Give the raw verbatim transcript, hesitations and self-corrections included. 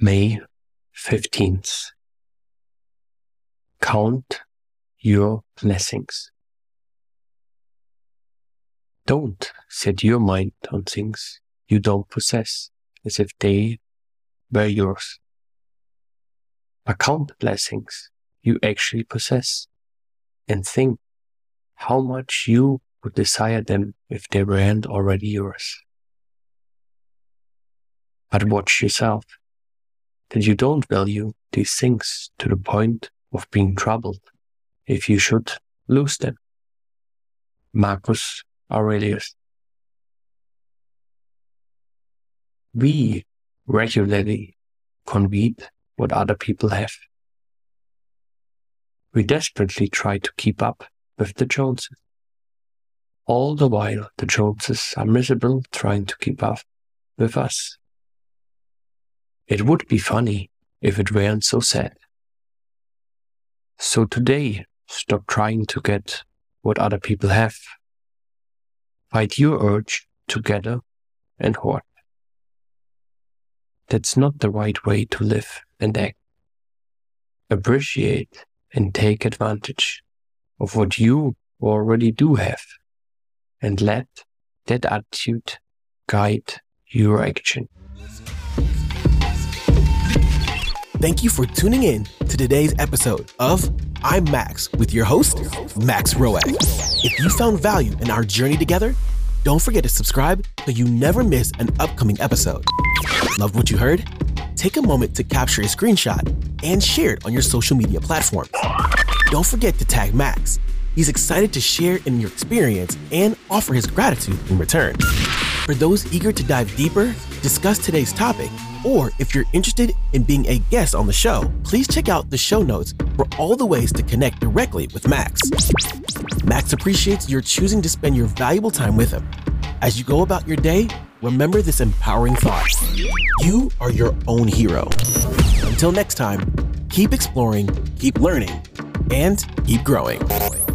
May fifteenth. Count your blessings. Don't set your mind on things you don't possess as if they were yours. But count the blessings you actually possess and think how much you would desire them if they weren't already yours. But watch yourself, that you don't value these things to the point of being troubled if you should lose them. Marcus Aurelius. We regularly covet what other people have. We desperately try to keep up with the Joneses. All the while the Joneses are miserable trying to keep up with us. It would be funny if it weren't so sad. So today, stop trying to get what other people have. Fight your urge to gather and hoard. That's not the right way to live and act. Appreciate and take advantage of what you already do have, and let that attitude guide your action. Thank you for tuning in to today's episode of I'm Max with your host, Max Roag. If you found value in our journey together, don't forget to subscribe so you never miss an upcoming episode. Loved what you heard? Take a moment to capture a screenshot and share it on your social media platforms. Don't forget to tag Max. He's excited to share in your experience and offer his gratitude in return. For those eager to dive deeper, discuss today's topic, or if you're interested in being a guest on the show, please check out the show notes for all the ways to connect directly with Max. Max appreciates your choosing to spend your valuable time with him. As you go about your day, remember this empowering thought. You are your own hero. Until next time, keep exploring, keep learning, and keep growing.